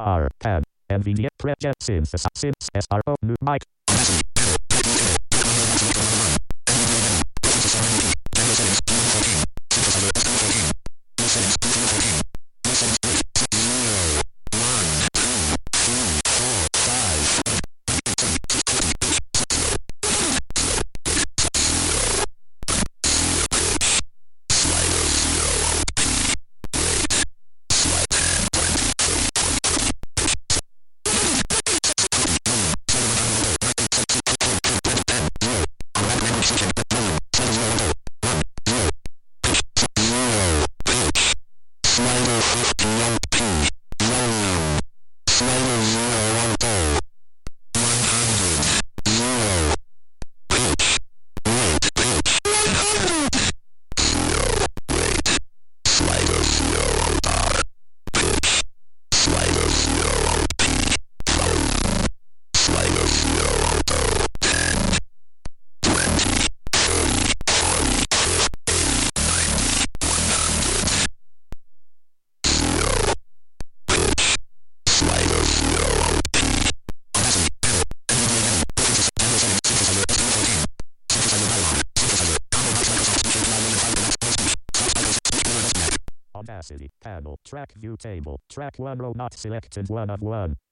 R pen NVIDIA Project Synthesis Synth SRO new mic. Audacity panel track view table track 1 row not selected 1 of 1.